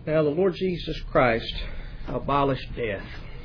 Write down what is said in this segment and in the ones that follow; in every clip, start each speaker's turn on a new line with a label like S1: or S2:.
S1: Now, the Lord Jesus Christ abolished death.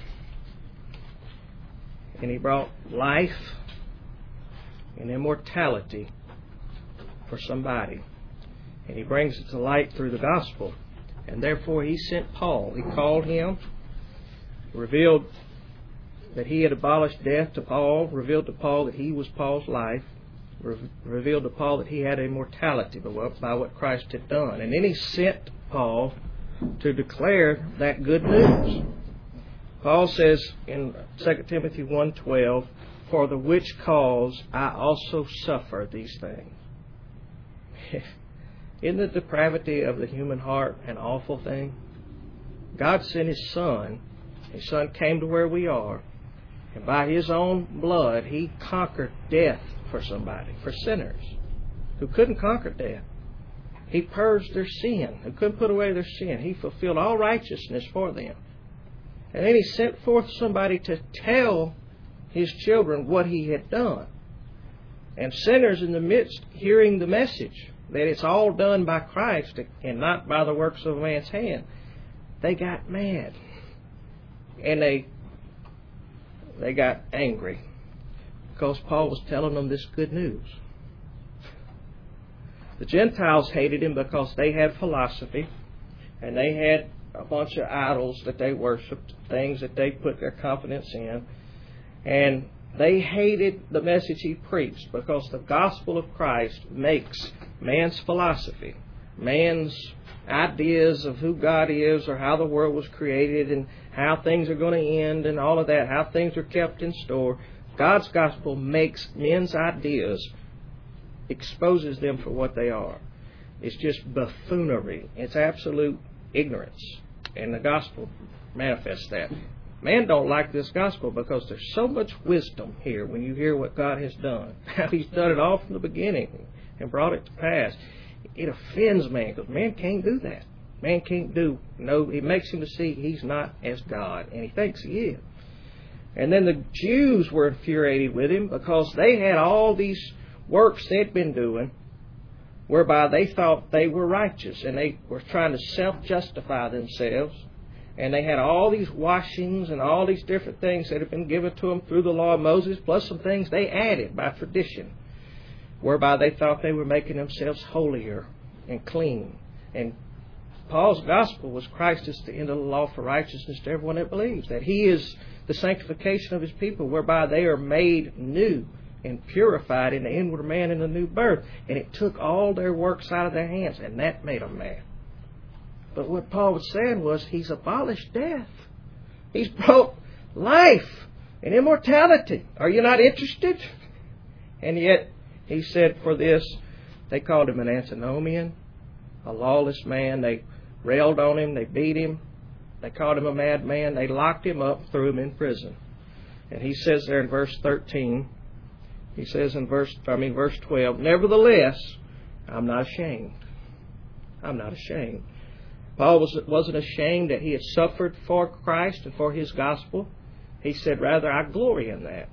S1: And He brought life and immortality for somebody. And He brings it to light through the gospel. And therefore He sent Paul. He called him, revealed that He had abolished death to Paul, revealed to Paul that He was Paul's life, revealed to Paul that he had immortality by what Christ had done. And then He sent Paul to declare that good news. Paul says in 2 Timothy 1:12, "For the which cause I also suffer these things." Isn't the depravity of the human heart an awful thing? God sent His Son. His Son came to where we are. And by His own blood, He conquered death for somebody, for sinners who couldn't conquer death. He purged their sin, who couldn't put away their sin. He fulfilled all righteousness for them. And then He sent forth somebody to tell His children what He had done. And sinners in the midst, hearing the message that it's all done by Christ and not by the works of a man's hand, they got mad. And they got angry because Paul was telling them this good news. The Gentiles hated Him because they had philosophy and they had a bunch of idols that they worshipped, things that they put their confidence in. And they hated the message He preached because the gospel of Christ makes man's philosophy, man's ideas of who God is or how the world was created and how things are going to end and all of that, how things are kept in store. God's gospel makes men's ideas, exposes them for what they are. It's just buffoonery. It's absolute ignorance. And the gospel manifests that. Man don't like this gospel because there's so much wisdom here when you hear what God has done. How He's done it all from the beginning and brought it to pass. It offends man because man can't do that. Man can't do. No, it makes him to see he's not as God, and he thinks he is. And then the Jews were infuriated with Him because they had all these works they'd been doing whereby they thought they were righteous, and they were trying to self-justify themselves. And they had all these washings and all these different things that had been given to them through the law of Moses, plus some things they added by tradition, whereby they thought they were making themselves holier and clean. And Paul's gospel was Christ is the end of the law for righteousness to everyone that believes, that He is the sanctification of His people, whereby they are made new and purified in the inward man in the new birth. And it took all their works out of their hands, and that made them mad. But what Paul was saying was He's abolished death. He's brought life and immortality. Are you not interested? And yet He said for this, they called Him an antinomian, a lawless man. They railed on Him. They beat Him. They called Him a madman. They locked Him up, threw Him in prison. And He says there in verse 13, He says in verse 12, "Nevertheless, I'm not ashamed." I'm not ashamed. Paul wasn't ashamed that he had suffered for Christ and for His gospel. He said, rather, I glory in that.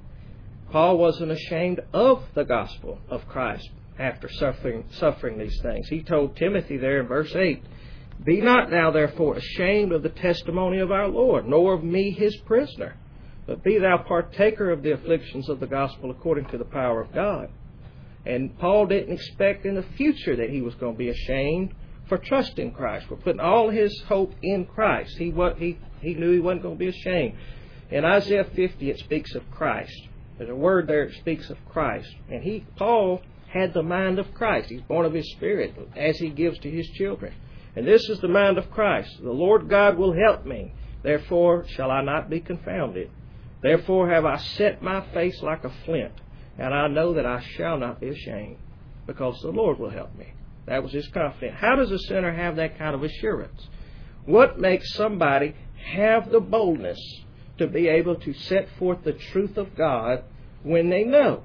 S1: Paul wasn't ashamed of the gospel of Christ after suffering these things. He told Timothy there in verse 8, "Be not thou therefore ashamed of the testimony of our Lord, nor of me His prisoner, but be thou partaker of the afflictions of the gospel according to the power of God." And Paul didn't expect in the future that he was going to be ashamed for trusting Christ, for putting all his hope in Christ. He knew he wasn't going to be ashamed. In Isaiah 50, it speaks of Christ. There's a word there that speaks of Christ. And Paul had the mind of Christ. He's born of His Spirit, as He gives to His children. And this is the mind of Christ. "The Lord God will help me. Therefore shall I not be confounded. Therefore have I set my face like a flint, and I know that I shall not be ashamed, because the Lord will help me." That was his confidence. How does a sinner have that kind of assurance? What makes somebody have the boldness to be able to set forth the truth of God when they know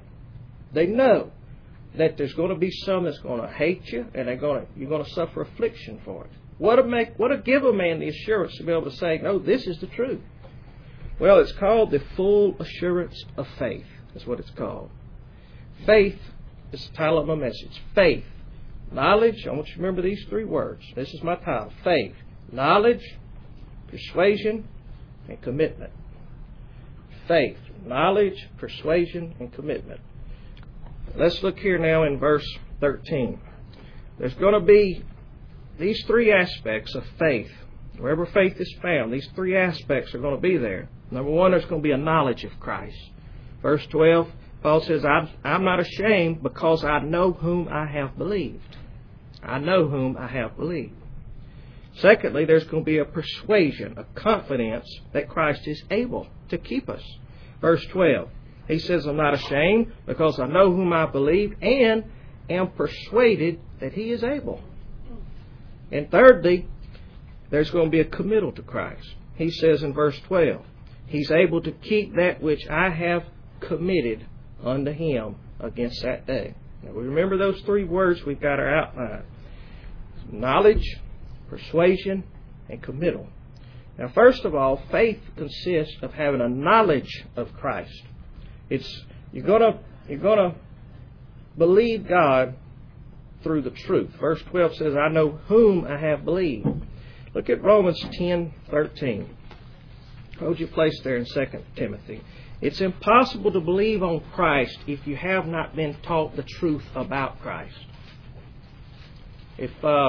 S1: that there's going to be some that's going to hate you and you're going to suffer affliction for it? What'll give a man the assurance to be able to say, no, this is the truth? Well, it's called the full assurance of faith. That's what it's called. Faith is the title of my message. Faith. Knowledge. I want you to remember these three words. This is my title. Faith. Knowledge, persuasion, and commitment. Faith, knowledge, persuasion, and commitment. Let's look here now in verse 13. There's going to be these three aspects of faith. Wherever faith is found, these three aspects are going to be there. Number one, there's going to be a knowledge of Christ. Verse 12, Paul says, I'm not ashamed because I know whom I have believed. I know whom I have believed. Secondly, there's going to be a persuasion, a confidence that Christ is able to keep us. Verse 12, he says, I'm not ashamed because I know whom I believe and am persuaded that He is able. And thirdly, there's going to be a committal to Christ. He says in verse 12, He's able to keep that which I have committed unto Him against that day. Now we remember those three words we've got our outline. Knowledge, persuasion, and committal. Now first of all, faith consists of having a knowledge of Christ. You're gonna believe God through the truth. Verse 12 says, I know whom I have believed. Look at Romans 10:13. Hold your place there in 2 Timothy. It's impossible to believe on Christ if you have not been taught the truth about Christ. If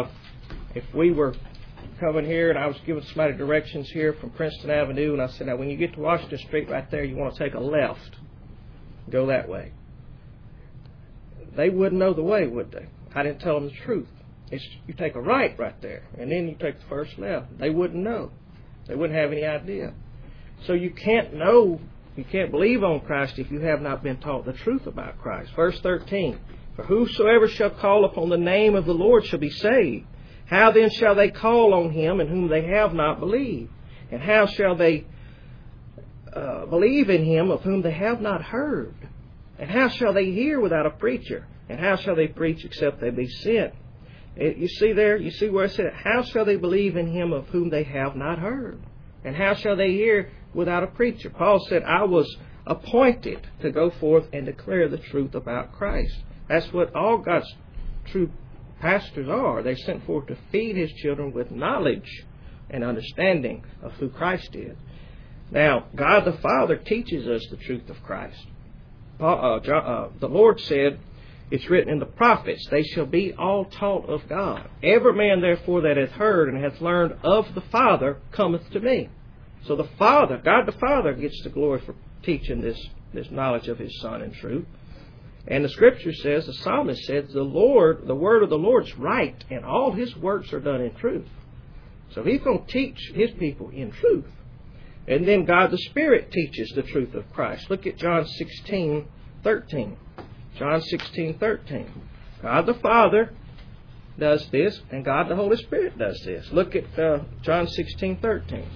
S1: we were coming here and I was giving somebody directions here from Princeton Avenue, and I said, now when you get to Washington Street right there, you want to take a left. Go that way. They wouldn't know the way, would they? I didn't tell them the truth. You take a right there, and then you take the first left. They wouldn't know. They wouldn't have any idea. So you can't believe on Christ if you have not been taught the truth about Christ. Verse 13, for whosoever shall call upon the name of the Lord shall be saved. How then shall they call on Him in whom they have not believed? And how shall they believe in Him of whom they have not heard? And how shall they hear without a preacher? And how shall they preach except they be sent? You see there? You see where it said, how shall they believe in Him of whom they have not heard? And how shall they hear without a preacher? Paul said, I was appointed to go forth and declare the truth about Christ. That's what all God's true pastors are. They're sent forth to feed His children with knowledge and understanding of who Christ is. Now, God the Father teaches us the truth of Christ. The Lord said, it's written in the prophets, they shall be all taught of God. Every man therefore that hath heard and hath learned of the Father cometh to me. So the Father, God the Father, gets the glory for teaching this knowledge of His Son in truth. And the Scripture says, the psalmist said, the word of the Lord's right, and all His works are done in truth. So He's going to teach His people in truth. And then God the Spirit teaches the truth of Christ. Look at John 16:13. John 16:13. God the Father does this, and God the Holy Spirit does this. Look at John 16:13.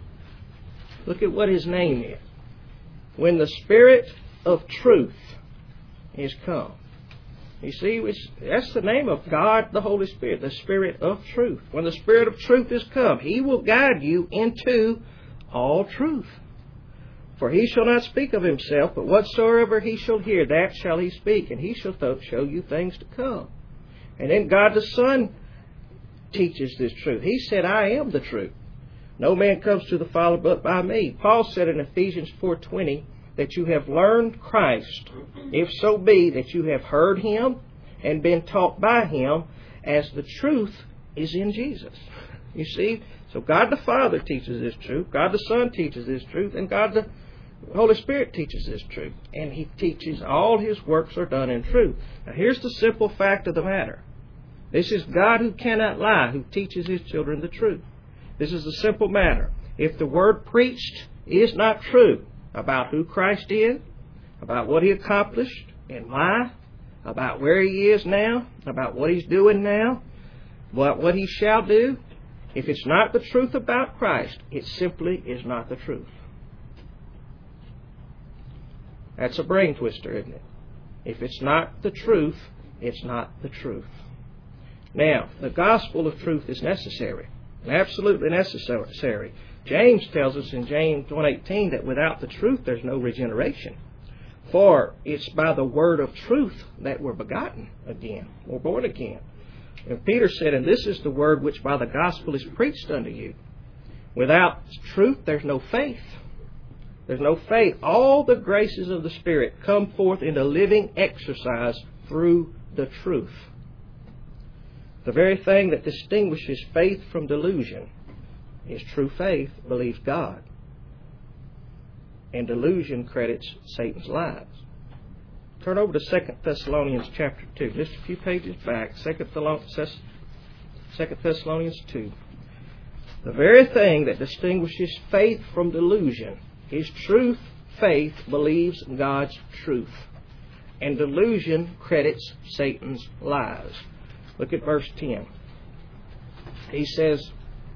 S1: Look at what His name is. When the Spirit of truth is come. You see, that's the name of God the Holy Spirit, the Spirit of truth. When the Spirit of truth is come, He will guide you into all truth. For He shall not speak of Himself, but whatsoever He shall hear, that shall He speak, and He shall show you things to come. And then God the Son teaches this truth. He said, I am the truth. No man comes to the Father but by me. Paul said in Ephesians 4:20 that you have learned Christ, if so be that you have heard Him and been taught by Him, as the truth is in Jesus. You see? So God the Father teaches this truth, God the Son teaches this truth, and God the Holy Spirit teaches this truth. And He teaches all His works are done in truth. Now here's the simple fact of the matter. This is God who cannot lie, who teaches His children the truth. This is the simple matter. If the word preached is not true about who Christ is, about what He accomplished and why, about where He is now, about what He's doing now, what He shall do, if it's not the truth about Christ, it simply is not the truth. That's a brain twister, isn't it? If it's not the truth, it's not the truth. Now, the gospel of truth is necessary, absolutely necessary. James tells us in James 1:18 that without the truth there's no regeneration. For it's by the word of truth that we're begotten again, or born again. And Peter said, and this is the word which by the gospel is preached unto you. Without truth, there's no faith. There's no faith. All the graces of the Spirit come forth into living exercise through the truth. The very thing that distinguishes faith from delusion is true faith believes God. And delusion credits Satan's lies. Turn over to 2 Thessalonians chapter 2. Just a few pages back. 2 Thessalonians 2. The very thing that distinguishes faith from delusion is truth. Faith believes God's truth. And delusion credits Satan's lies. Look at verse 10. He says,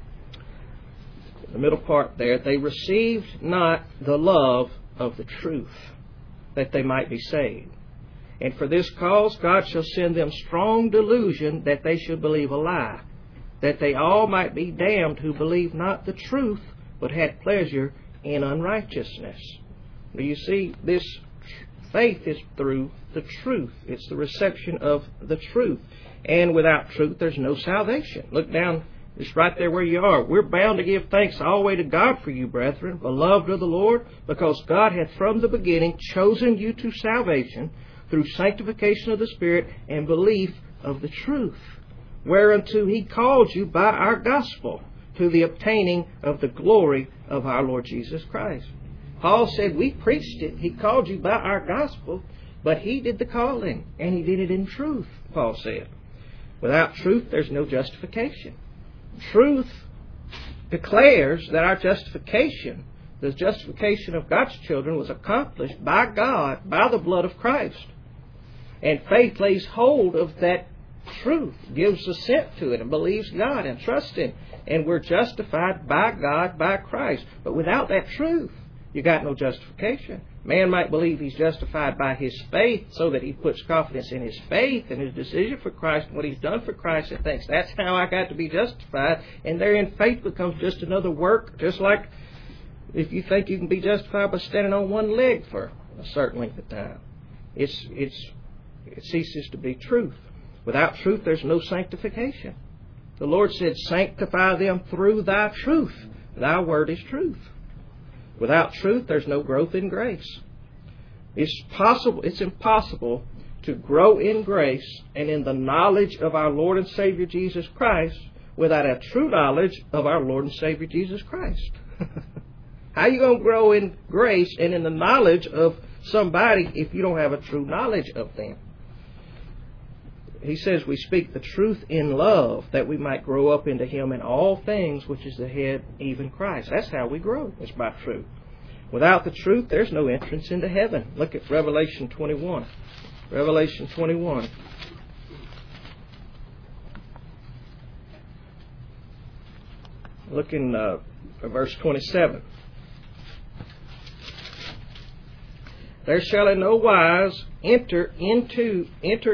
S1: the middle part there, they received not the love of the truth, that they might be saved. And for this cause God shall send them strong delusion, that they should believe a lie, that they all might be damned who believe not the truth, but had pleasure in unrighteousness. Do you see, this faith is through the truth. It's the reception of the truth. And without truth, there's no salvation. Look down, it's right there where you are. We're bound to give thanks always to God for you, brethren, beloved of the Lord, because God hath from the beginning chosen you to salvation through sanctification of the Spirit and belief of the truth, whereunto He called you by our gospel, to the obtaining of the glory of our Lord Jesus Christ. Paul said, we preached it. He called you by our gospel, but He did the calling, and He did it in truth, Paul said. Without truth, there's no justification. Truth declares that our justification, the justification of God's children, was accomplished by God, by the blood of Christ. And faith lays hold of that truth, gives assent to it, and believes God and trusts Him. And we're justified by God, by Christ. But without that truth, you got no justification. Man might believe he's justified by his faith, so that he puts confidence in his faith and his decision for Christ and what he's done for Christ, and thinks, that's how I got to be justified. And therein faith becomes just another work, just like if you think you can be justified by standing on one leg for a certain length of time. It ceases to be truth. Without truth, there's no sanctification. The Lord said, sanctify them through thy truth. Thy word is truth. Without truth, there's no growth in grace. It's impossible to grow in grace and in the knowledge of our Lord and Savior Jesus Christ without a true knowledge of our Lord and Savior Jesus Christ. How are you going to grow in grace and in the knowledge of somebody if you don't have a true knowledge of them? He says we speak the truth in love, that we might grow up into Him in all things, which is the head, even Christ. That's how we grow. It's by truth. Without the truth, there's no entrance into heaven. Look at Revelation 21. Revelation 21. Look in verse 27. There shall in no wise enter it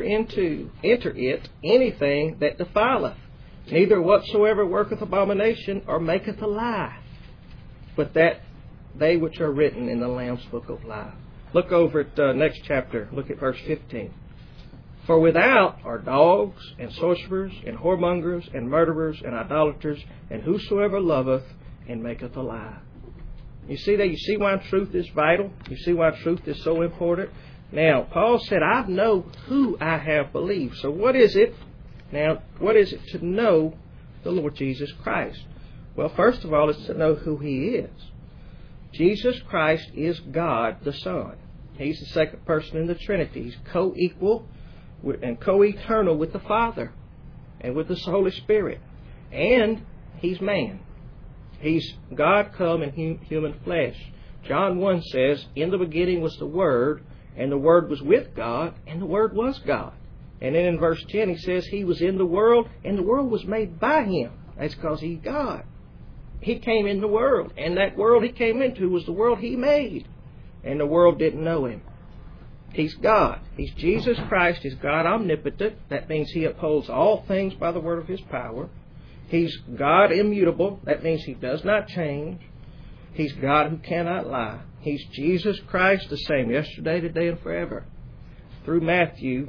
S1: anything that defileth, neither whatsoever worketh abomination or maketh a lie, but that they which are written in the Lamb's book of life. Look over at next chapter. Look at verse 15. For without are dogs and sorcerers and whoremongers and murderers and idolaters and whosoever loveth and maketh a lie. You see that? You see why truth is vital? You see why truth is so important? Now, Paul said, I know who I have believed. So what is it? Now, what is it to know the Lord Jesus Christ? Well, first of all, it's to know who He is. Jesus Christ is God the Son. He's the second person in the Trinity. He's co-equal and co-eternal with the Father and with the Holy Spirit. And He's man. He's God come in human flesh. John 1 says, in the beginning was the Word, and the Word was with God, and the Word was God. And then in verse 10 he says, He was in the world, and the world was made by Him. That's because He's God. He came in the world, and that world He came into was the world He made. And the world didn't know Him. He's God. He's Jesus Christ. He's God omnipotent. That means He upholds all things by the word of His power. He's God immutable. That means He does not change. He's God who cannot lie. He's Jesus Christ, the same yesterday, today, and forever. Through Matthew,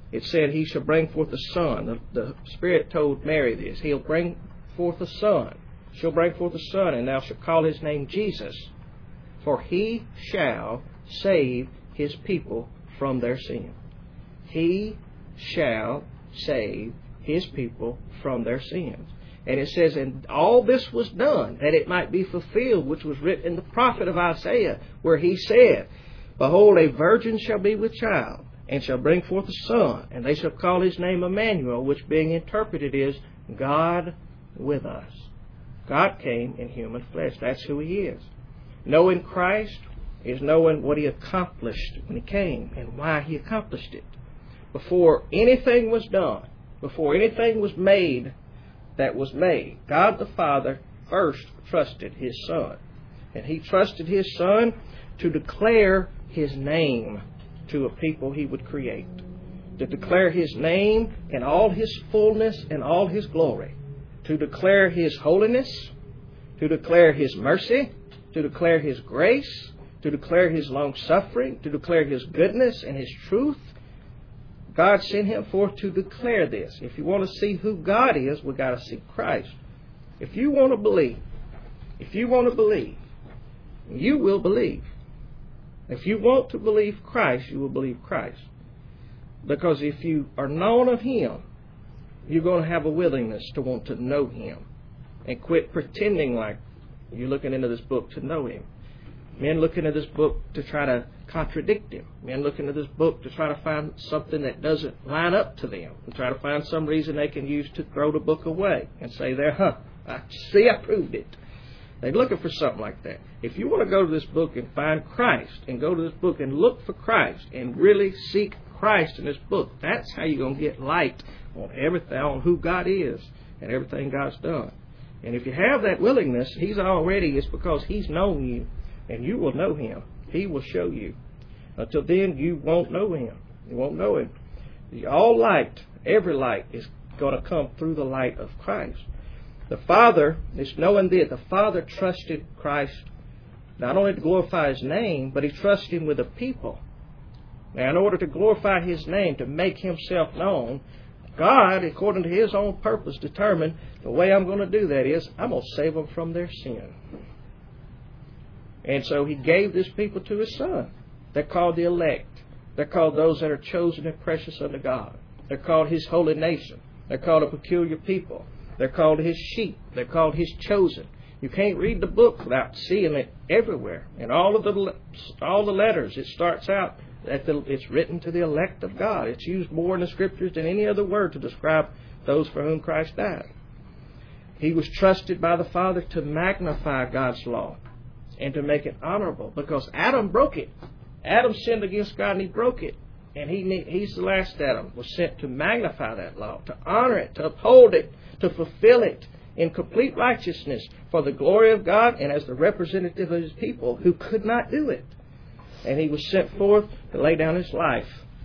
S1: it said he shall bring forth a son. The Spirit told Mary this. He'll bring forth a son. She'll bring forth a son, and thou shalt call his name Jesus. For he shall save his people from their sin. He shall save his people from their sins. And it says, and all this was done, that it might be fulfilled, which was written in the prophet of Isaiah, where he said, Behold, a virgin shall be with child, and shall bring forth a son, and they shall call his name Emmanuel, which being interpreted is God with us. God came in human flesh. That's who he is. Knowing Christ is knowing what he accomplished when he came and why he accomplished it. Before anything was done, before anything was made that was made, God the Father first trusted his Son. And he trusted his Son to declare his name to a people he would create. To declare his name in all his fullness and all his glory. To declare his holiness. To declare his mercy. To declare his grace. To declare his long-suffering. To declare his goodness and his truth. God sent him forth to declare this. If you want to see who God is, we've got to see Christ. If you want to believe, you will believe. If you want to believe Christ, you will believe Christ. Because if you are known of him, you're going to have a willingness to want to know him. And quit pretending like you're looking into this book to know him. Men look into this book to try to contradict him. Men look into this book to try to find something that doesn't line up to them. And try to find some reason they can use to throw the book away. And say, I proved it. They're looking for something like that. If you want to go to this book and find Christ, and go to this book and look for Christ, and really seek Christ in this book, that's how you're going to get light on everything, on who God is, and everything God's done. And if you have that willingness, it's because he's known you, and you will know him. He will show you. Until then, you won't know him. You won't know him. All light, every light, is going to come through the light of Christ. The Father is knowing that the Father trusted Christ not only to glorify his name, but he trusted him with the people. Now, in order to glorify his name, to make himself known, God, according to his own purpose, determined the way I'm going to do that is I'm going to save them from their sin. And so he gave this people to his Son. They're called the elect. They're called those that are chosen and precious unto God. They're called his holy nation. They're called a peculiar people. They're called his sheep. They're called his chosen. You can't read the book without seeing it everywhere. In all the letters, it starts out that it's written to the elect of God. It's used more in the Scriptures than any other word to describe those for whom Christ died. He was trusted by the Father to magnify God's law and to make it honorable, because Adam broke it. Adam sinned against God and he broke it. And he's the last Adam, was sent to magnify that law, to honor it, to uphold it, to fulfill it in complete righteousness for the glory of God and as the representative of his people who could not do it. And he was sent forth to lay down his life,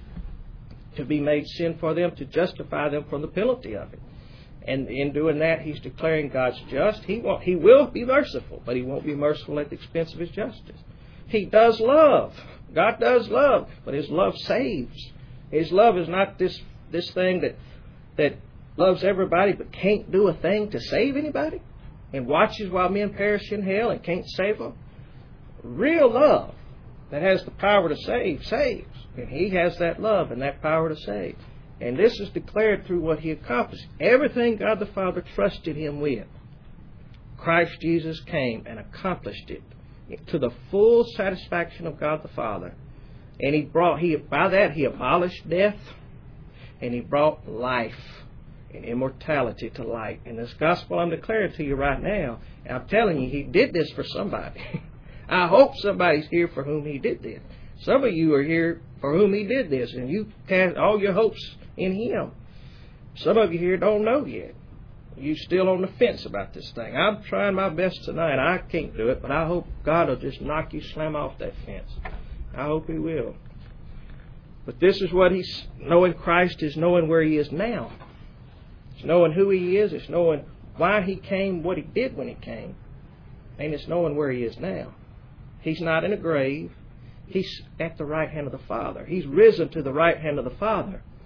S1: to be made sin for them, to justify them from the penalty of it. And in doing that, he's declaring God's just. He will be merciful, but he won't be merciful at the expense of his justice. He does love. God does love, but his love saves. His love is not this thing that loves everybody but can't do a thing to save anybody and watches while men perish in hell and can't save them. Real love that has the power to save, saves. And he has that love and that power to save. And this is declared through what he accomplished. Everything God the Father trusted him with, Christ Jesus came and accomplished it to the full satisfaction of God the Father. And by that he abolished death, and he brought life and immortality to light. And this gospel I'm declaring to you right now, and I'm telling you, he did this for somebody. I hope somebody's here for whom he did this. Some of you are here for whom he did this, and you cast all your hopes in him. Some of you here don't know yet. You're still on the fence about this thing. I'm trying my best tonight. I can't do it, but I hope God will just knock you slam off that fence. I hope he will. But this is what knowing Christ is knowing where he is now. It's knowing who he is. It's knowing why he came, what he did when he came. And it's knowing where he is now. He's not in a grave. He's at the right hand of the Father. He's risen to the right hand of the Father.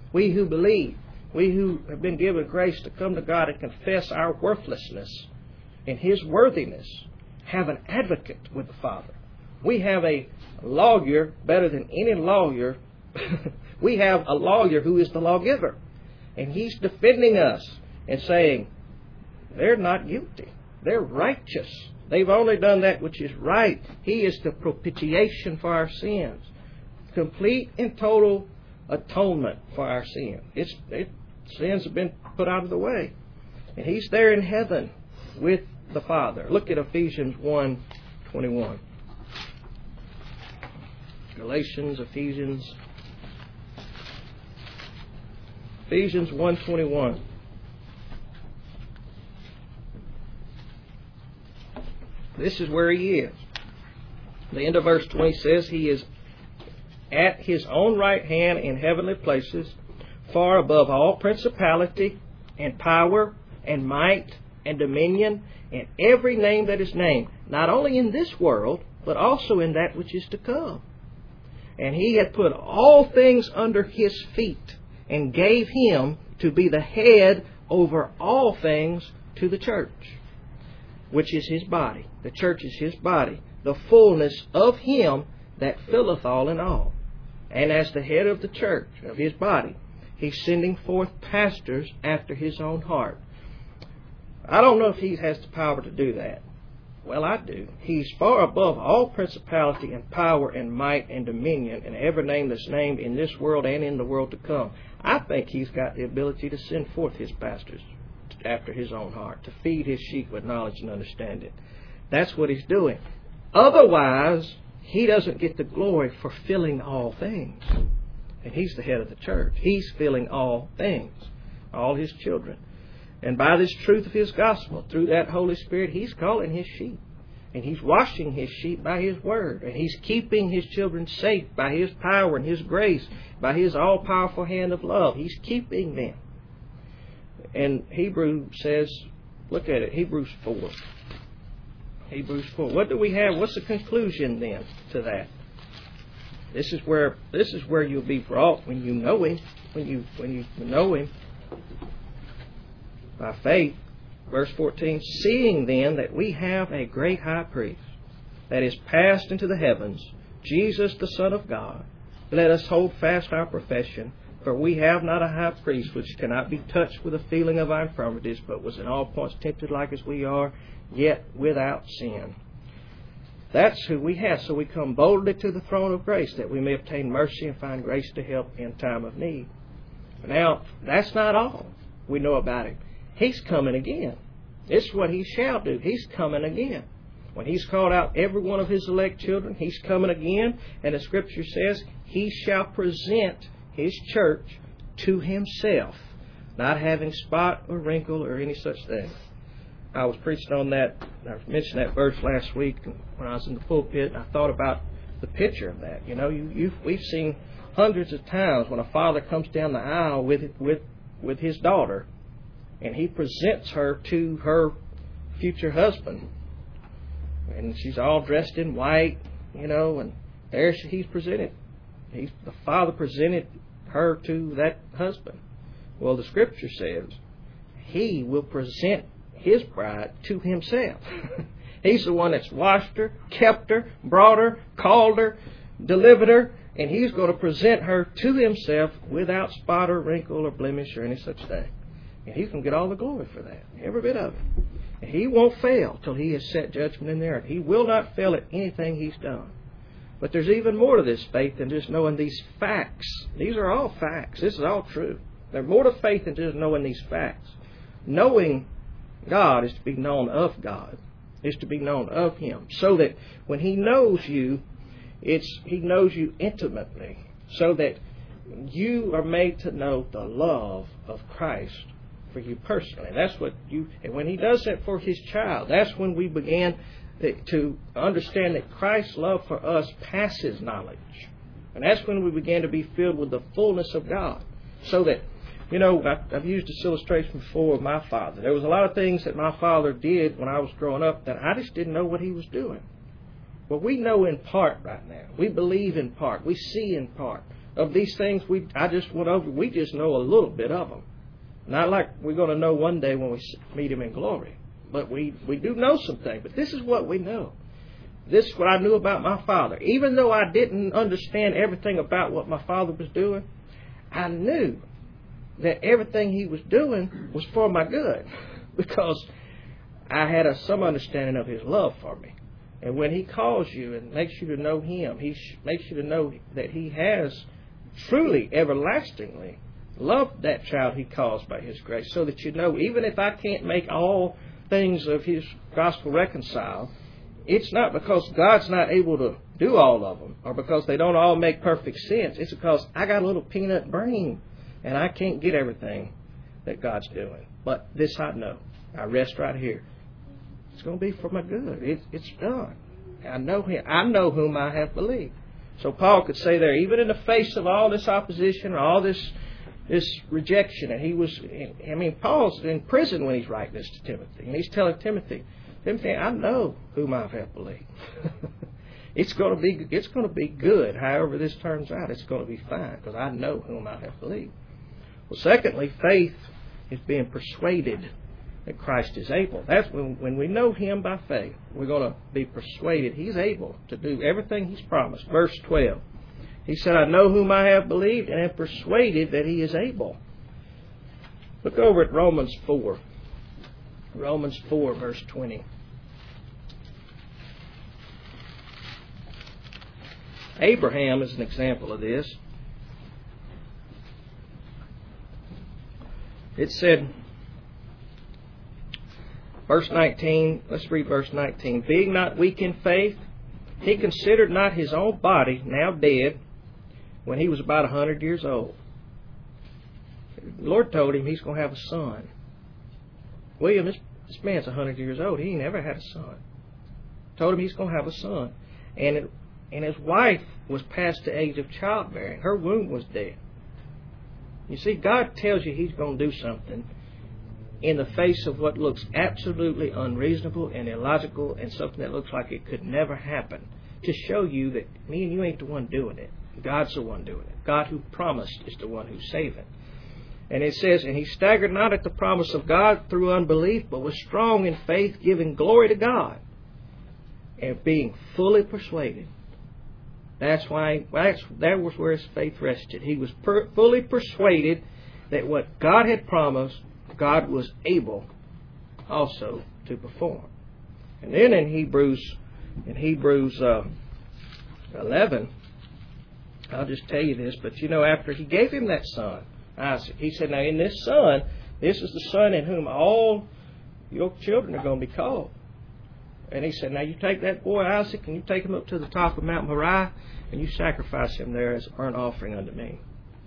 S1: We who believe, we who have been given grace to come to God and confess our worthlessness and His worthiness, have an advocate with the Father. We have a lawyer better than any lawyer. We have a lawyer who is the lawgiver. And He's defending us and saying, they're not guilty. They're righteous. They've only done that which is right. He is the propitiation for our sins. Complete and total atonement for our sin. Sins have been put out of the way. And He's there in heaven with the Father. Look at Ephesians 1:21. Galatians, Ephesians 1:21. This is where He is. The end of verse 20 says He is at His own right hand in heavenly places, far above all principality and power and might and dominion and every name that is named, not only in this world, but also in that which is to come. And He had put all things under His feet and gave Him to be the head over all things to the church, which is His body. The church is His body, the fullness of Him that filleth all in all. And as the head of the church, of His body, He's sending forth pastors after His own heart. I don't know if He has the power to do that. Well, I do. He's far above all principality and power and might and dominion and every name that's named in this world and in the world to come. I think He's got the ability to send forth His pastors after His own heart, to feed His sheep with knowledge and understanding. That's what He's doing. Otherwise, He doesn't get the glory for filling all things. And He's the head of the church. He's filling all things, all His children. And by this truth of His gospel, through that Holy Spirit, He's calling His sheep. And He's washing His sheep by His word. And He's keeping His children safe by His power and His grace, by His all-powerful hand of love. He's keeping them. And Hebrews says, look at it, Hebrews 4. Hebrews 4. What do we have? What's the conclusion then to that? This is where you'll be brought when you know Him. When you know Him by faith. Verse 14. Seeing then that we have a great high priest that is passed into the heavens, Jesus the Son of God, let us hold fast our profession. For we have not a high priest which cannot be touched with the feeling of our infirmities, but was in all points tempted like as we are, yet without sin. That's who we have. So we come boldly to the throne of grace, that we may obtain mercy and find grace to help in time of need. Now, that's not all we know about Him. He's coming again. This is what He shall do. He's coming again. When He's called out every one of His elect children, He's coming again. And the Scripture says, He shall present His church to Himself, not having spot or wrinkle or any such thing. I was preaching on that. I mentioned that verse last week when I was in the pulpit. And I thought about the picture of that. You know, we've seen hundreds of times when a father comes down the aisle with his daughter, and he presents her to her future husband, and she's all dressed in white, you know, and there he's presented. The father presented her to that husband. Well, the Scripture says He will present His bride to Himself. He's the one that's washed her, kept her, brought her, called her, delivered her, and He's going to present her to Himself without spot or wrinkle or blemish or any such thing. And He's going to get all the glory for that, every bit of it. And He won't fail till He has set judgment in there. He will not fail at anything He's done. But there's even more to this faith than just knowing these facts. These are all facts. This is all true. There's more to faith than just knowing these facts. Knowing God is to be known of God, is to be known of Him. So that when He knows you, He knows you intimately. So that you are made to know the love of Christ for you personally. That's what and when He does that for His child, that's when we began to understand that Christ's love for us passes knowledge. And that's when we began to be filled with the fullness of God. So that, you know, I've used this illustration before of my father. There was a lot of things that my father did when I was growing up that I just didn't know what he was doing. Well, we know in part right now. We believe in part. We see in part. of these things I just went over, we just know a little bit of them. Not like we're going to know one day when we meet Him in glory. But we do know some things. But this is what we know. This is what I knew about my father. Even though I didn't understand everything about what my father was doing, I knew that everything he was doing was for my good. Because I had some understanding of His love for me. And when He calls you and makes you to know Him, He makes you to know that He has truly, everlastingly loved that child He calls by His grace. So that you know, even if I can't make all things of His gospel reconcile, it's not because God's not able to do all of them, or because they don't all make perfect sense. It's because I got a little peanut brain, and I can't get everything that God's doing. But this I know. I rest right here. It's going to be for my good. It's done. I know Him. I know whom I have believed. So Paul could say there, even in the face of all this opposition, or all this rejection, and Paul's in prison when he's writing this to Timothy, and he's telling Timothy, I know whom I have believed. It's going to be good. However this turns out, it's going to be fine because I know whom I have believed. Well, secondly, faith is being persuaded that Christ is able. That's when we know Him by faith, we're going to be persuaded He's able to do everything He's promised. Verse 12. He said, I know whom I have believed and am persuaded that He is able. Look over at Romans 4. Romans 4, verse 20. Abraham is an example of this. It said, verse 19, let's read verse 19. Being not weak in faith, he considered not his own body now dead when he was about 100 years old. The Lord told him he's going to have a son. William, this man's 100 years old. He never had a son. Told him he's going to have a son. And his wife was past the age of childbearing. Her womb was dead. You see, God tells you He's going to do something in the face of what looks absolutely unreasonable and illogical and something that looks like it could never happen, to show you that me and you ain't the one doing it. God's the one doing it. God who promised is the one who's saving. And it says, and he staggered not at the promise of God through unbelief, but was strong in faith, giving glory to God, and being fully persuaded. That was where his faith rested. He was fully persuaded that what God had promised, God was able also to perform. And then in Hebrews 11, I'll just tell you this, but after He gave him that son, Isaac, He said, now in this son, this is the son in whom all your children are going to be called. And He said, now you take that boy Isaac and you take him up to the top of Mount Moriah and you sacrifice him there as a burnt offering unto me.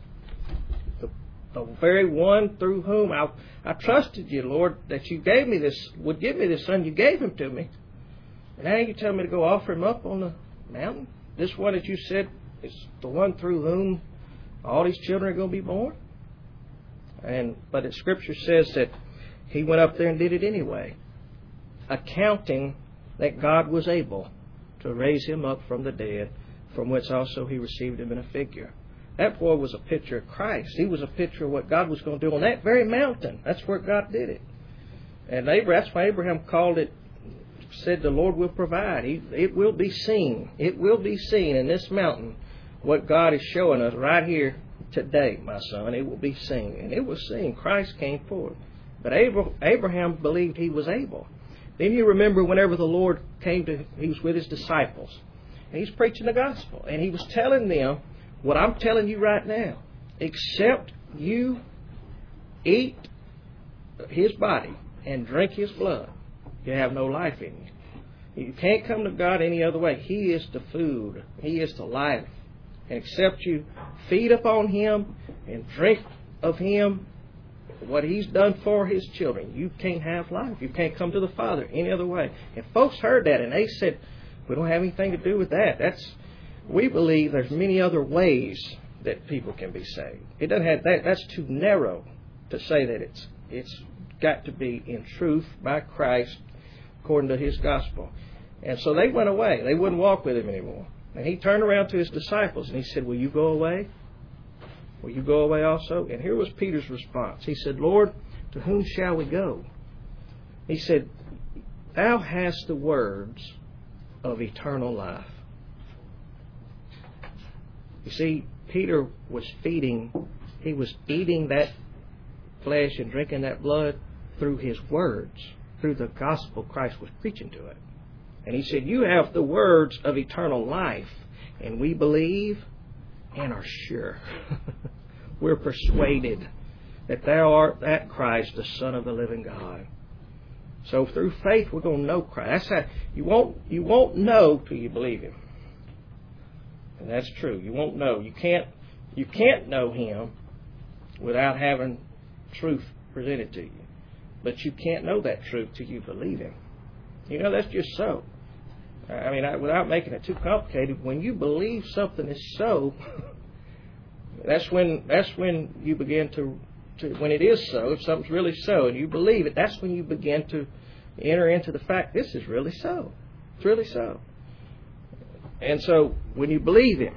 S1: The very one through whom I trusted you, Lord, that you would give me this son. You gave him to me. And now you tell me to go offer him up on the mountain? This one that you said is the one through whom all these children are going to be born? But the Scripture says that he went up there and did it anyway, accounting that God was able to raise him up from the dead, from which also He received him in a figure. That boy was a picture of Christ. He was a picture of what God was going to do on that very mountain. That's where God did it. And that's why Abraham said the Lord will provide. It will be seen. It will be seen in this mountain what God is showing us right here today, my son. It will be seen. And it was seen. Christ came forth. But Abraham believed he was able. Then you remember whenever the Lord he was with His disciples. And He's preaching the gospel. And He was telling them what I'm telling you right now. Except you eat His body and drink His blood, you have no life in you. You can't come to God any other way. He is the food. He is the life. And except you feed upon Him and drink of Him, what He's done for His children, you can't have life. You can't come to the Father any other way. And folks heard that and they said, we don't have anything to do with that. We believe there's many other ways that people can be saved. It doesn't have that. That's too narrow to say that it's got to be in truth by Christ according to His gospel. And so they went away. They wouldn't walk with Him anymore. And He turned around to His disciples and He said, will you go away? Will you go away also? And here was Peter's response. He said, Lord, to whom shall we go? He said, Thou hast the words of eternal life. You see, Peter was eating that flesh and drinking that blood through his words, through the gospel Christ was preaching to it. And he said, You have the words of eternal life, and we believe and are sure. We're persuaded that Thou art that Christ, the Son of the living God. So through faith, we're going to know Christ. That's how you won't know till you believe Him. And that's true. You won't know. You can't know Him without having truth presented to you. But you can't know that truth till you believe Him. You know, that's just so. I mean, without making it too complicated, when you believe something is so, that's when you begin to when it is so, if something's really so, and you believe it, that's when you begin to enter into the fact, this is really so. It's really so. And so, when you believe Him,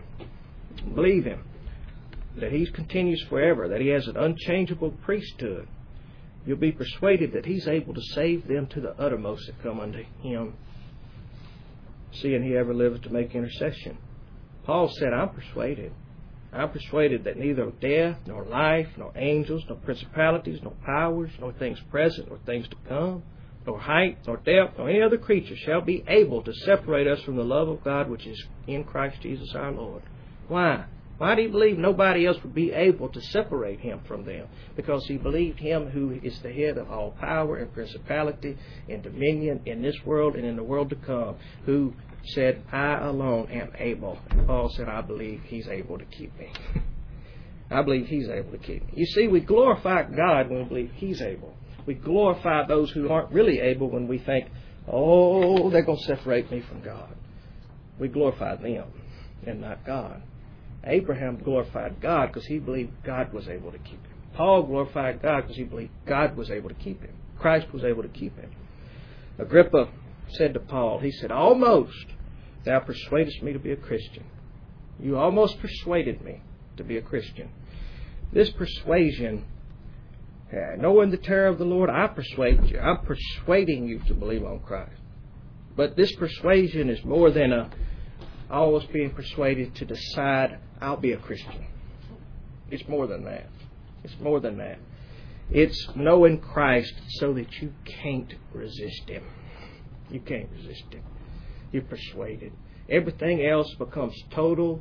S1: that He continues forever, that He has an unchangeable priesthood, you'll be persuaded that He's able to save them to the uttermost that come unto Him, seeing He ever liveth to make intercession. Paul said, I'm persuaded that neither death, nor life, nor angels, nor principalities, nor powers, nor things present, nor things to come, nor height, nor depth, nor any other creature shall be able to separate us from the love of God which is in Christ Jesus our Lord. Why? Why do you believe nobody else would be able to separate him from them? Because he believed Him who is the head of all power and principality and dominion in this world and in the world to come, who said, I alone am able. And Paul said, I believe He's able to keep me. I believe He's able to keep me. You see, we glorify God when we believe He's able. We glorify those who aren't really able when we think, oh, they're going to separate me from God. We glorify them and not God. Abraham glorified God because he believed God was able to keep him. Paul glorified God because he believed God was able to keep him. Christ was able to keep him. Agrippa said to Paul, he said, almost thou persuadest me to be a Christian. You almost persuaded me to be a Christian. This persuasion, knowing the terror of the Lord, I persuade you. I'm persuading you to believe on Christ. But this persuasion is more than always being persuaded to decide I'll be a Christian. It's more than that. It's more than that. It's knowing Christ so that you can't resist Him. You can't resist Him. You're persuaded. Everything else becomes total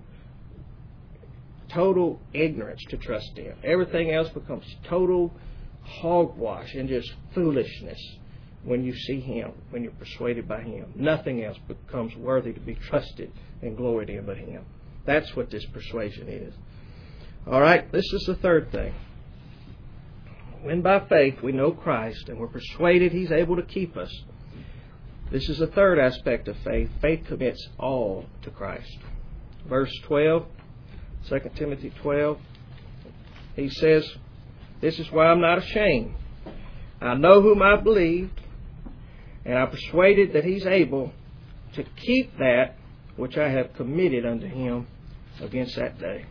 S1: ignorance to trust Him. Everything else becomes total hogwash and just foolishness when you see Him, when you're persuaded by Him. Nothing else becomes worthy to be trusted and gloried in but Him. That's what this persuasion is. All right, this is the third thing. When by faith we know Christ and we're persuaded He's able to keep us, this is the third aspect of faith. Faith commits all to Christ. Verse 12, 2 Timothy 12, he says, this is why I'm not ashamed. I know whom I believed, and I'm persuaded that He's able to keep that which I have committed unto Him against that day.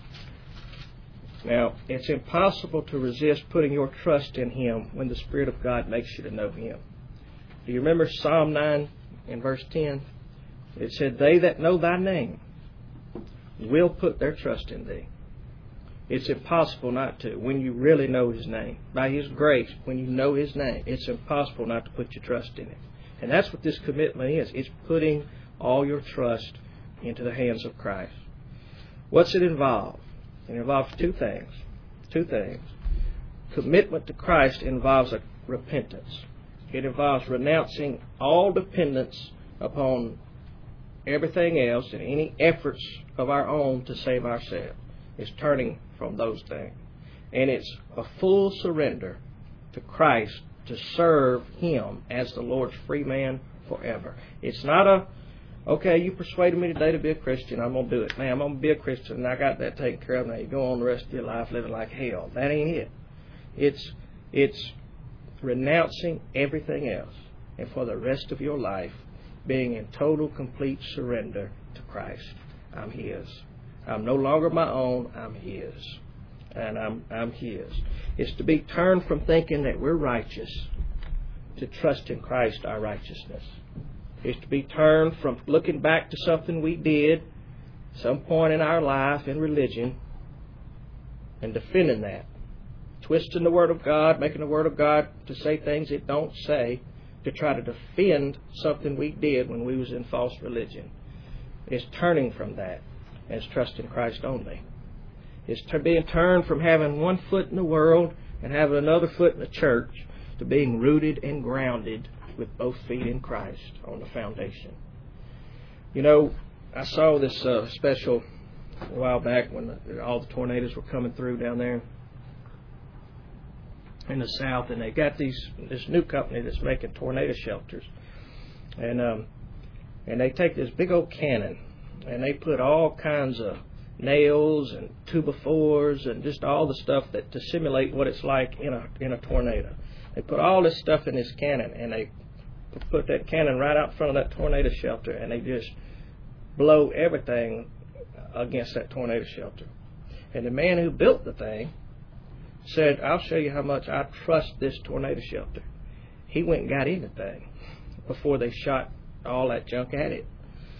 S1: Now, it's impossible to resist putting your trust in Him when the Spirit of God makes you to know Him. Do you remember Psalm 9 in verse 10? It said, they that know Thy name will put their trust in Thee. It's impossible not to when you really know His name. By His grace, when you know His name, it's impossible not to put your trust in Him. And that's what this commitment is. It's putting all your trust into the hands of Christ. What's it involve? It involves two things. Two things. Commitment to Christ involves a repentance. It involves renouncing all dependence upon everything else and any efforts of our own to save ourselves. It's turning from those things. And it's a full surrender to Christ to serve Him as the Lord's free man forever. It's not okay, you persuaded me today to be a Christian, I'm going to do it. Man, I'm going to be a Christian, and I got that taken care of. Now you go on the rest of your life living like hell. That ain't it. It's renouncing everything else, and for the rest of your life being in total, complete surrender to Christ. I'm His. I'm no longer my own, I'm His. and I'm His. It's to be turned from thinking that we're righteous to trust in Christ our righteousness. It's to be turned from looking back to something we did some point in our life in religion and defending that. Twisting the Word of God, making the Word of God to say things it don't say, to try to defend something we did when we was in false religion. It's turning from that and it's trusting Christ only. It's being turned from having one foot in the world and having another foot in the church to being rooted and grounded with both feet in Christ on the foundation. You know, I saw this special a while back when all the tornadoes were coming through down there in the South, and they got this new company that's making tornado shelters, and they take this big old cannon and they put all kinds of nails and 2x4s and just all the stuff that to simulate what it's like in a tornado. They put all this stuff in this cannon, and they put that cannon right out in front of that tornado shelter, and they just blow everything against that tornado shelter. And the man who built the thing said, "I'll show you how much I trust this tornado shelter." He went and got in the thing before they shot all that junk at it.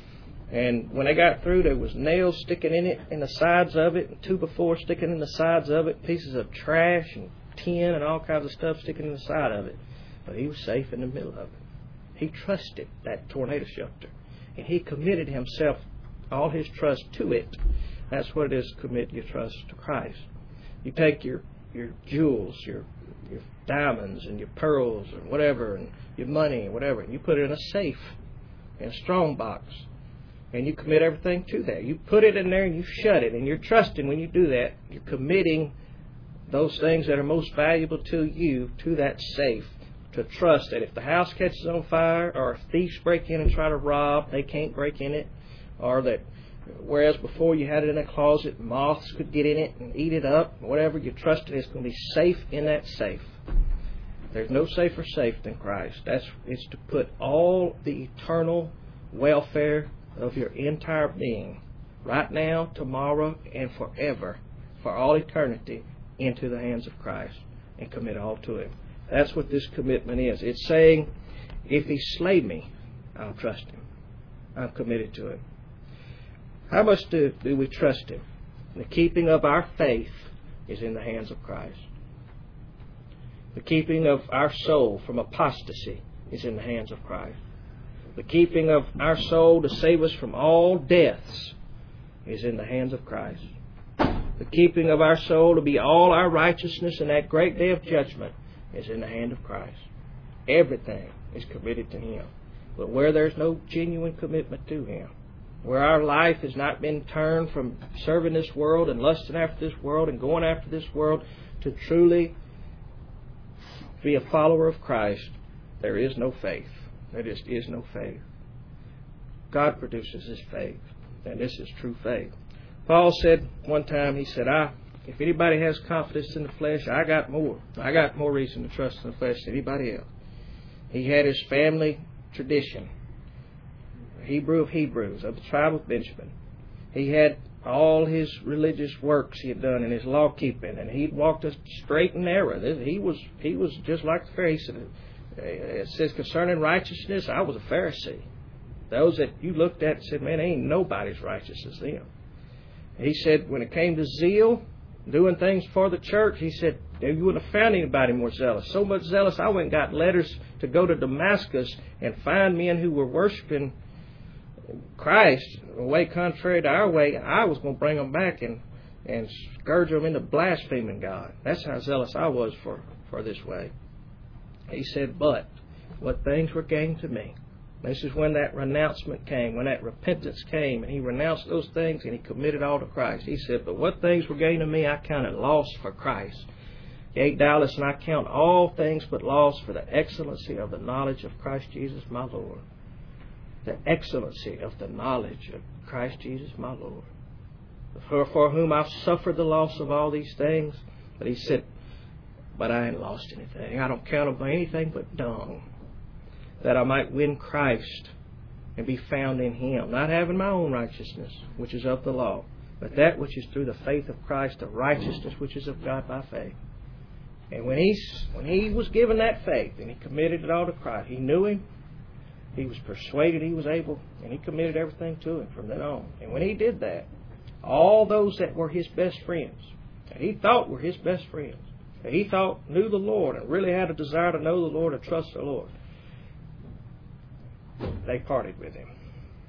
S1: And when they got through, there was nails sticking in it, in the sides of it, and 2x4 sticking in the sides of it, pieces of trash and tin and all kinds of stuff sticking in the side of it. But he was safe in the middle of it. He trusted that tornado shelter, and he committed himself, all his trust to it. That's what it is to commit your trust to Christ. You take your jewels, your diamonds and your pearls and whatever, and your money and whatever, and you put it in a safe, in a strong box, and you commit everything to that. You put it in there and you shut it, and you're trusting when you do that. You're committing those things that are most valuable to you to that safe, to trust that if the house catches on fire or if thieves break in and try to rob, they can't break in it, or that whereas before you had it in a closet, moths could get in it and eat it up, whatever, you trusted it's going to be safe in that safe. There's no safer safe than Christ. It's to put all the eternal welfare of your entire being, right now, tomorrow, and forever, for all eternity, into the hands of Christ and commit all to Him. That's what this commitment is. It's saying, if He slay me, I'll trust Him. I'm committed to Him. How much do we trust Him? The keeping of our faith is in the hands of Christ. The keeping of our soul from apostasy is in the hands of Christ. The keeping of our soul to save us from all deaths is in the hands of Christ. The keeping of our soul to be all our righteousness in that great day of judgment is in the hand of Christ. Everything is committed to Him. But where there's no genuine commitment to Him, where our life has not been turned from serving this world and lusting after this world and going after this world to truly be a follower of Christ, there is no faith. There just is no faith. God produces His faith, and this is true faith. Paul said one time, he said, if anybody has confidence in the flesh, I got more. I got more reason to trust in the flesh than anybody else. He had his family tradition, Hebrew of Hebrews, of the tribe of Benjamin. He had all his religious works he had done in his law keeping, and he'd walked a straight and narrow. He was just like the Pharisee. It says concerning righteousness, I was a Pharisee. Those that you looked at and said, man, ain't nobody's righteous as them. He said when it came to zeal, doing things for the church, he said, you wouldn't have found anybody more zealous. So much zealous, I went and got letters to go to Damascus and find men who were worshiping Christ a way contrary to our way. I was going to bring them back and scourge them into blaspheming God. That's how zealous I was for this way. He said, but what things were gained to me. This is when that renouncement came, when that repentance came, and he renounced those things and he committed all to Christ. He said, but what things were gained to me, I counted loss for Christ. Yea, doubtless, and I count all things but loss for the excellency of the knowledge of Christ Jesus my Lord. The excellency of the knowledge of Christ Jesus my Lord. For whom I've suffered the loss of all these things. But he said, but I ain't lost anything. I don't count them by anything but dung, that I might win Christ and be found in Him, not having my own righteousness, which is of the law, but that which is through the faith of Christ, the righteousness which is of God by faith. And when he was given that faith and he committed it all to Christ, he knew Him, he was persuaded he was able, and he committed everything to Him from then on. And when he did that, all those that were his best friends, that he thought were his best friends, that he thought knew the Lord and really had a desire to know the Lord and trust the Lord, they parted with Him.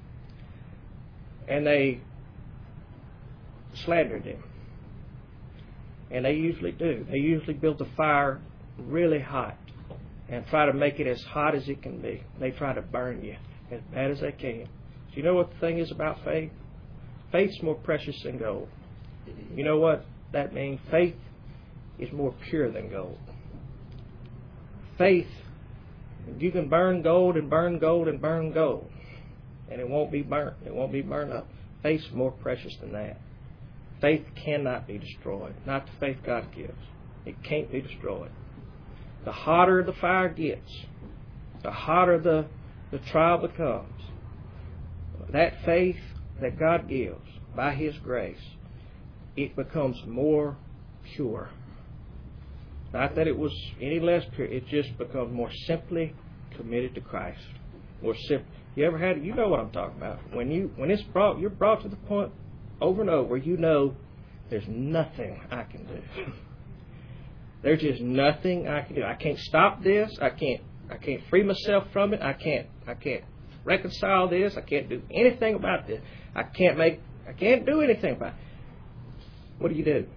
S1: And they slandered Him. And they usually do. They usually build the fire really hot and try to make it as hot as it can be. They try to burn you as bad as they can. Do you know what the thing is about faith? Faith's more precious than gold. You know what that means? Faith is more pure than gold. Faith, you can burn gold and burn gold and burn gold, and it won't be burnt. It won't be burned up. Faith's more precious than that. Faith cannot be destroyed. Not the faith God gives. It can't be destroyed. The hotter the fire gets, the hotter the trial becomes, that faith that God gives by His grace, it becomes more pure. Not that it was any less pure, it just becomes more simply committed to Christ. More simple. You ever had it? You know what I'm talking about. When you're brought to the point over and over, you know there's nothing I can do. There's just nothing I can do. I can't stop this. I can't free myself from it. I can't reconcile this. I can't do anything about this. I can't do anything about it. What do?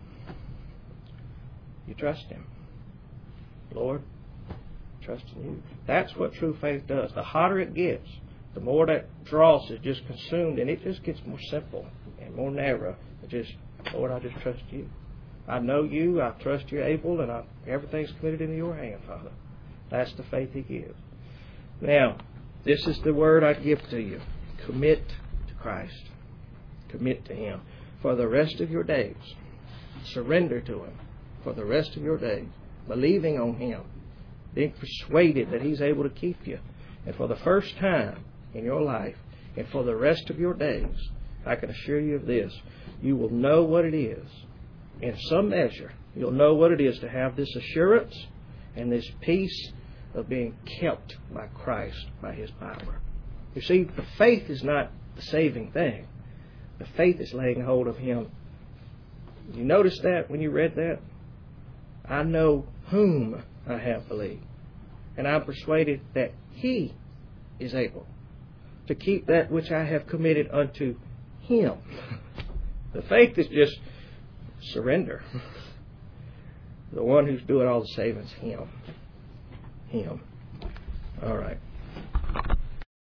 S1: You trust Him. Lord, trust in You. That's what true faith does. The hotter it gets, the more that dross is just consumed, and it just gets more simple and more narrow. Lord, I just trust You. I know You. I trust You're able, and everything's committed into Your hand, Father. That's the faith He gives. Now, this is the word I give to you. Commit to Christ. Commit to Him for the rest of your days. Surrender to Him for the rest of your days. Believing on Him. Being persuaded that He's able to keep you. And for the first time in your life, and for the rest of your days, I can assure you of this. You will know what it is. In some measure, you'll know what it is to have this assurance and this peace of being kept by Christ, by His power. You see, the faith is not the saving thing. The faith is laying hold of Him. You notice that when you read that? I know whom I have believed, and I'm persuaded that He is able to keep that which I have committed unto Him. The faith is just surrender. The one who's doing all the saving is Him. Him. All right.